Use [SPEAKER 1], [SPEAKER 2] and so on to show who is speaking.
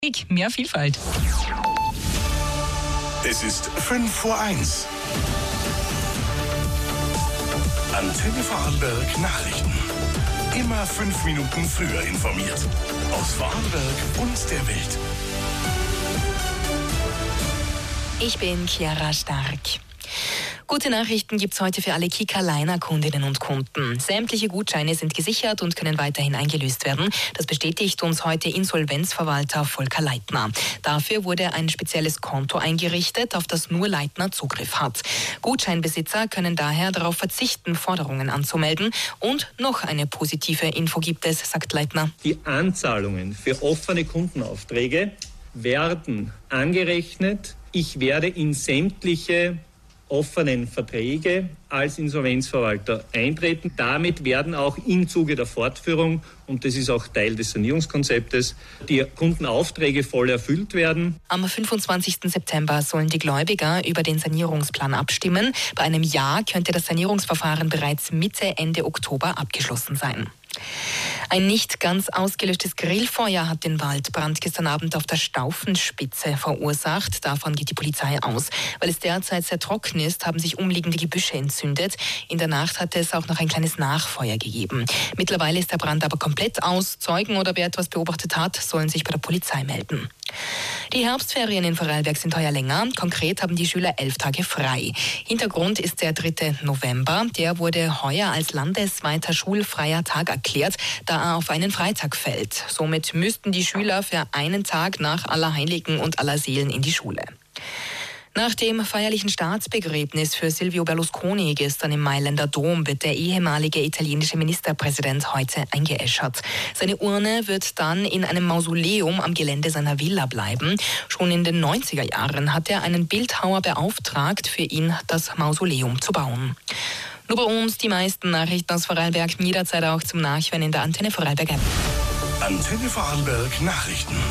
[SPEAKER 1] Mehr Vielfalt.
[SPEAKER 2] Es ist 5:01. Antenne Vorarlberg Nachrichten. Immer 5 Minuten früher informiert. Aus Vorarlberg und der Welt.
[SPEAKER 1] Ich bin Chiara Stark. Gute Nachrichten gibt es heute für alle Kika-Liner-Kundinnen und Kunden. Sämtliche Gutscheine sind gesichert und können weiterhin eingelöst werden. Das bestätigt uns heute Insolvenzverwalter Volker Leitner. Dafür wurde ein spezielles Konto eingerichtet, auf das nur Leitner Zugriff hat. Gutscheinbesitzer können daher darauf verzichten, Forderungen anzumelden. Und noch eine positive Info gibt es, sagt Leitner.
[SPEAKER 3] Die Anzahlungen für offene Kundenaufträge werden angerechnet. Ich werde in sämtliche offenen Verträge als Insolvenzverwalter eintreten. Damit werden auch im Zuge der Fortführung, und das ist auch Teil des Sanierungskonzeptes, die Kundenaufträge voll erfüllt werden.
[SPEAKER 1] Am 25. September sollen die Gläubiger über den Sanierungsplan abstimmen. Bei einem Ja könnte das Sanierungsverfahren bereits Mitte, Ende Oktober abgeschlossen sein. Ein nicht ganz ausgelöschtes Grillfeuer hat den Waldbrand gestern Abend auf der Staufenspitze verursacht. Davon geht die Polizei aus. Weil es derzeit sehr trocken ist, haben sich umliegende Gebüsche entzündet. In der Nacht hatte es auch noch ein kleines Nachfeuer gegeben. Mittlerweile ist der Brand aber komplett aus. Zeugen oder wer etwas beobachtet hat, sollen sich bei der Polizei melden. Die Herbstferien in Vorarlberg sind heuer länger. Konkret haben die Schüler 11 Tage frei. Hintergrund ist der 3. November. Der wurde heuer als landesweiter schulfreier Tag erklärt, da er auf einen Freitag fällt. Somit müssten die Schüler für einen Tag nach Allerheiligen und Allerseelen in die Schule. Nach dem feierlichen Staatsbegräbnis für Silvio Berlusconi gestern im Mailänder Dom wird der ehemalige italienische Ministerpräsident heute eingeäschert. Seine Urne wird dann in einem Mausoleum am Gelände seiner Villa bleiben. Schon in den 90er Jahren hat er einen Bildhauer beauftragt, für ihn das Mausoleum zu bauen. Nur bei uns die meisten Nachrichten aus Vorarlberg, jederzeit auch zum Nachhören in der Antenne Vorarlberg App.
[SPEAKER 2] Antenne Vorarlberg Nachrichten.